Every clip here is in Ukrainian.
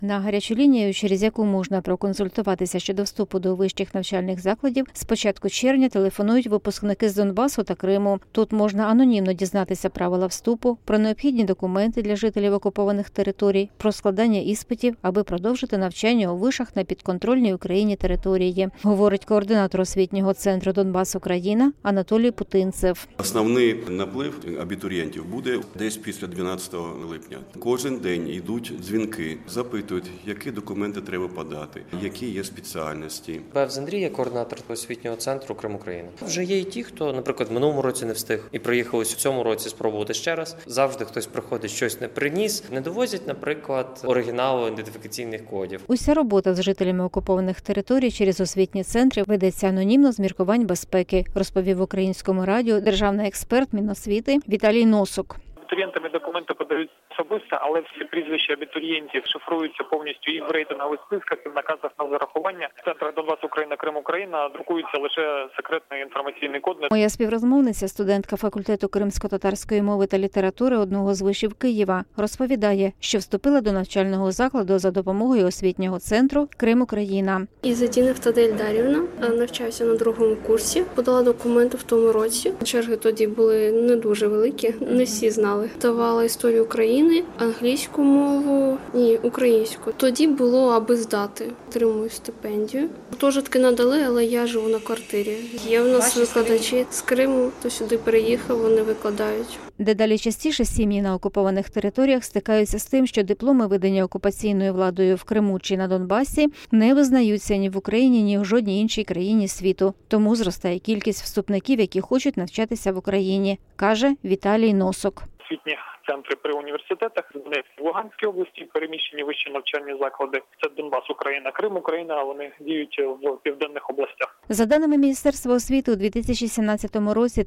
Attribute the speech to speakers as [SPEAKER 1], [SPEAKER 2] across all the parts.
[SPEAKER 1] На гарячу лінію, через яку можна проконсультуватися щодо вступу до вищих навчальних закладів, з початку червня телефонують випускники з Донбасу та Криму. Тут можна анонімно дізнатися правила вступу, про необхідні документи для жителів окупованих територій, про складання іспитів, аби продовжити навчання у вишах на підконтрольній Україні території, говорить координатор освітнього центру «Донбас-Україна» Анатолій Путинцев.
[SPEAKER 2] Основний наплив абітурієнтів буде десь після 12 липня. Кожен день йдуть дзвінки, запитують, які документи треба подати, які є спеціальності.
[SPEAKER 3] Бевз Андрій, я координатор освітнього центру «Крим-Україна». Вже є і ті, хто, наприклад, в минулому році не встиг і приїхали в цьому році спробувати ще раз. Завжди хтось приходить, щось не приніс. Не довозять, наприклад, оригіналу ідентифікаційних кодів.
[SPEAKER 1] Уся робота з жителями окупованих територій через освітні центри ведеться анонімно з міркувань безпеки, розповів Українському радіо державний експерт Міносвіти Віталій Носок.
[SPEAKER 4] Абітурієнтами документи подають особисто, але всі прізвища абітурієнтів шифруються повністю і в рейтингових списках, і в наказах на зарахування. Центр «Донбас-Україна», «Крим-Україна» друкується лише секретний інформаційний код.
[SPEAKER 1] Моя співрозмовниця, студентка факультету кримсько-татарської мови та літератури одного з вишів Києва, розповідає, що вступила до навчального закладу за допомогою освітнього центру «Крим-Україна».
[SPEAKER 5] Ізетдінов Тада Ільдарівна, навчаюся на 2-му курсі, подала документи в тому році. Черги тоді були не дуже великі, не всі знали. Давала історію України, англійську мову і українську. Тоді було, аби здати. Отримую стипендію. Гуртожитки надали, але я живу на квартирі. Є в нас викладачі з Криму, хто сюди переїхав, вони викладають.
[SPEAKER 1] Дедалі частіше сім'ї на окупованих територіях стикаються з тим, що дипломи, видані окупаційною владою в Криму чи на Донбасі, не визнаються ні в Україні, ні в жодній іншій країні світу. Тому зростає кількість вступників, які хочуть навчатися в Україні, каже Віталій Носок.
[SPEAKER 4] Освітні центри при університетах, в Луганській області переміщені вищі навчальні заклади. Це Донбас-Україна, Крим-Україна, вони діють в південних областях.
[SPEAKER 1] За даними Міністерства освіти, у 2017 році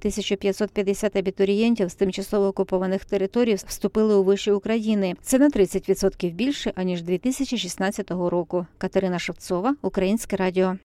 [SPEAKER 1] 1550 абітурієнтів з тимчасово окупованих територій вступили у виші України. Це на 30% більше, аніж 2016 року. Катерина Шевцова, Українське радіо.